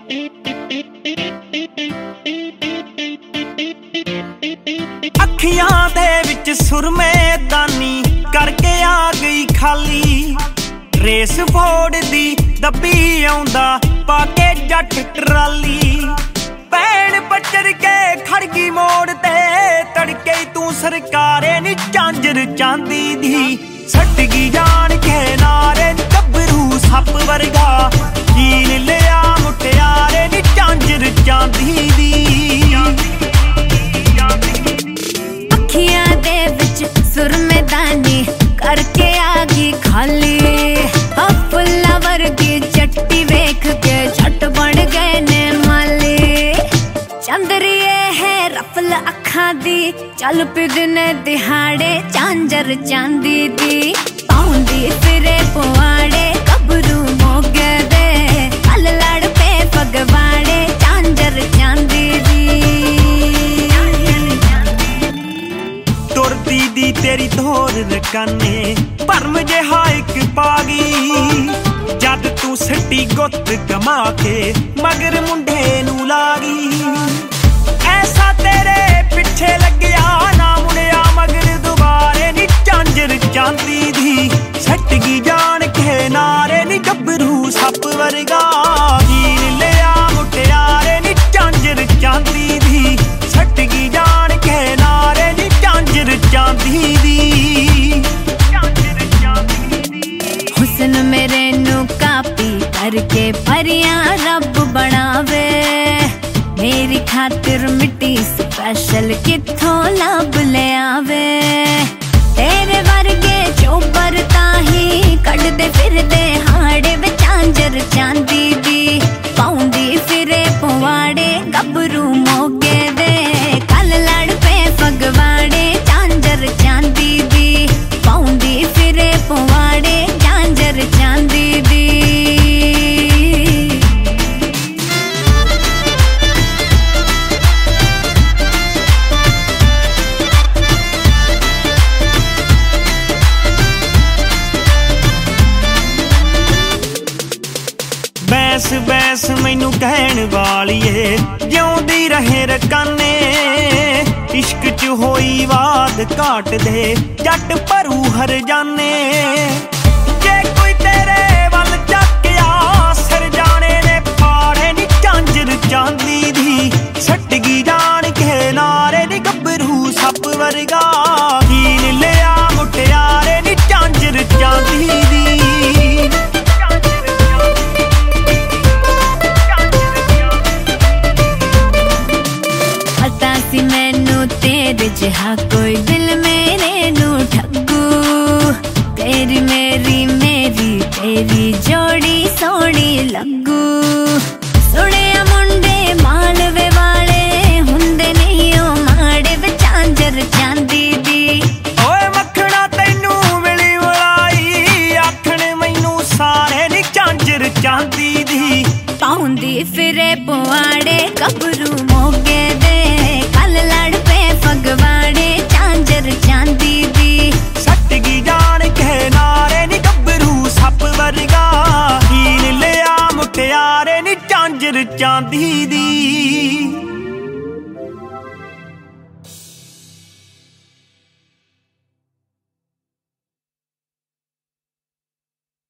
ਅੱਖੀਆਂ ਦੇ ਵਿੱਚ ਸੁਰਮੇ ਦਾਨੀ ਕਰਕੇ ਆ ਗਈ ਖਾਲੀ। ਰੇਸ ਫੋੜਦੀ ਦੱਬੀ ਆਉਂਦਾ ਪਾ ਕੇ ਜੱਟ ਟਰਾਲੀ। ਭੈਣ ਪੱਚਰ ਕੇ ਖੜ ਗਈ ਮੋੜ ਤੇ ਤੜਕੇ ਤੂੰ ਸਰਕਾਰੇ ਨੀ ਝਾਂਜਰ ਚਾਂਦੀ ਦੀ। ਸੱਟ ਗਈ ਜਾਣ ਕੇ ਨਾਰੇ ਗੱਭਰੂ ਸੱਪ ਵਰਗਾ ਕੀਲ ਲਿਆ ਮੁਟਿਆਰੇ ਨੀ ਝਾਂਜਰ ਚਾਂਦੀ ਦੀ। ਅੱਖੀਆਂ ਦੇ ਵਿੱਚ ਸੁਰਮੇਦਾਨੀ ਕਰਕੇ ਆ ਗਈ ਖਾਲੀ। ਫੁੱਲਾਂ ਵਰਗੀ ਚੱਟੀ ਵੇਖ ਕੇ ਛੱਟ ਬਣ ਗਏ ਨੇ ਮਾਲੀ। ਚੰਦਰੀਏ ਹੈ ਰਫਲ ਅੱਖਾਂ ਦੀ ਚੱਲ ਪੀ ਦਿਨ ਦਿਹਾੜੇ ਝਾਂਜਰ ਚਾਂਦੀ ਦੀ। ਪਾਉਂਦੀ ਫਿਰੇ ਪੁਆੜੇ ਗੱਭਰੂ ਮੋਗੇ ਦੇ ਕੱਲ ਲੜ ਪਏ ਫਗਵਾੜੇ ਝਾਂਜਰ ਚਾਂਦੀ ਦੀ। ਤੁਰਦੀ ਦੀ ਤੇਰੀ ਧੋਰ ਰਕਾਨੇ ਭਰਮ ਜਿਹਾ ਇੱਕ ਪਾ ਗਈ। ਜਦ ਤੂੰ ਸਿੱਟੀ ਗੁੱਤ ਕਮਾ ਕੇ ਮਗਰ ਮੁੰਡੇ ਨੂੰ ਲਾ ਗਈ। ਐਸਾ ਤੇਰੇ ਪਿੱਛੇ ਲੱਗਿਆ ਨਾ ਮੁੜਿਆ ਮਗਰ ਦੁਬਾਰੇ ਨੀ ਝਾਂਜਰ ਚਾਂਦੀ ਦੀ। ਸੱਟ ਗਈ ਜਾਣ ਕੇ ਨਾਰੇ ਨੀ ਗੱਭਰੂ ਸੱਪ ਵਰਗਾ ਕੀਲ ਲਿਆ ਮੁਟਿਆਰੇ ਨੀ ਝਾਂਜਰ ਚਾਂਦੀ ਦੀ। ਸੱਟ ਗਈ ਜਾਣ ਕੇ ਨਾਰੇ ਨੀ ਝਾਂਜਰ ਚਾਂਦੀ ਦੀ। ਹੁਸਨ ਮੇਰੇ ਨੂੰ ਕਾਪੀ ਕਰਕੇ ਪਰੀਆਂ ਰੱਬ ਬਣਾਵੇ। ਮੇਰੀ ਖਾਤਰ ਮਿੱਟੀ ਸਪੈਸ਼ਲ ਕਿੱਥੋਂ ਲੱਭ ਲਿਆਵੇ। ਤੇਰੇ ਵਰਗੇ ਚੋਬਰ ਤਾਂ ਹੀ ਕੱਢਦੇ ਫਿਰਦੇ ਹਾੜੇ ਵਿੱਚ ਝਾਂਜਰ ਚਾਂਦੀ ਦੀ। ਪਾਉਂਦੀ ਫਿਰੇ ਪੁਆੜੇ ਗੱਭਰੂ ਮੋਗੇ ਦੇ ਕੱਲ ਲੜ ਪਏ ਫਗਵਾੜੇ ਝਾਂਜਰ ਚਾਂਦੀ ਦੀ। ਪਾਉਂਦੀ ਫਿਰੇ ਪੁਆੜੇ ਝਾਂਜਰ ਚਾਂਦੀ ਦੀ। ਬੈਂਸ ਬੈਂਸ ਮੈਨੂੰ ਕਹਿਣ ਵਾਲੀਏ ਜਿਉਂਦੀ ਰਹੇ ਰਕਾਨੇ। ਇਸ਼ਕ ਚ ਹੋਈ ਵਾਦ ਘਾਟ ਦੇ ਜੱਟ ਭਰੂ ਹਰ ਜਾਨੇ। ਜੇ ਕੋਈ ਤੇਰੇ ਵੱਲ ਚੱਕਿਆ ਸਿਰ ਜਾਣੇ ਨੇ ਪਾੜੇ ਨੀ ਝਾਂਜਰ ਚਾਂਦੀ ਦੀ। ਸੱਟ ਗਈ ਜਾਣ ਕੇ ਨਾਰੇ ਨੀ ਗੱਭਰੂ ਸੱਪ ਵਰਗਾ ਕੀਲ ਲਿਆ ਮੁਟਿਆਰੇ ਨੀ ਝਾਂਜਰ ਚਾਂਦੀ ਦੀ। ਮੈਨੂੰ ਤੇਰੇ ਜਿਹਾ ਕੋਈ ਦਿਲ ਮੇਰੇ ਨੂੰ ਠੱਗੂ। ਤੇਰੀ ਮੇਰੀ ਮੇਰੀ ਤੇਰੀ ਜੋੜੀ ਸੋਹਣੀ ਲੱਗੂ। ਸੁਣਿਆ ਮੁੰਡੇ ਮਾਲਵੇ ਵਾਲੇ ਹੁੰਦੇ ਨਹੀਂ ਉਹ ਮਾੜੇ ਵਿੱਚ ਝਾਂਜਰ ਚਾਂਦੀ ਦੀ। ਓਏ ਮੱਖਣਾ ਤੈਨੂੰ ਮਿਲੀ ਮਲਾਈ ਆਖਣ ਮੈਨੂੰ ਸਾਰੇ ਨੀ ਝਾਂਜਰ ਚਾਂਦੀ ਦੀ। ਪਾਉਂਦੀ ਫਿਰੇ ਪੁਆੜੇ ਗੱਭਰੂ ਮੋਗੇ ਦੇ ਕੱਲ ਲੜ ਪਏ ਫਗਵਾੜੇ ਝਾਂਜਰ ਚਾਂਦੀ ਦੀ। ਸੱਟ ਗਈ ਜਾਣ ਕੇ ਨਾਰੇ ਨੀ ਗੱਭਰੂ ਸੱਪ ਵਰਗਾ ਕੀਲ ਲਿਆ ਮੁਟਿਆਰੇ ਨੀ ਝਾਂਜਰ ਚਾਂਦੀ ਦੀ।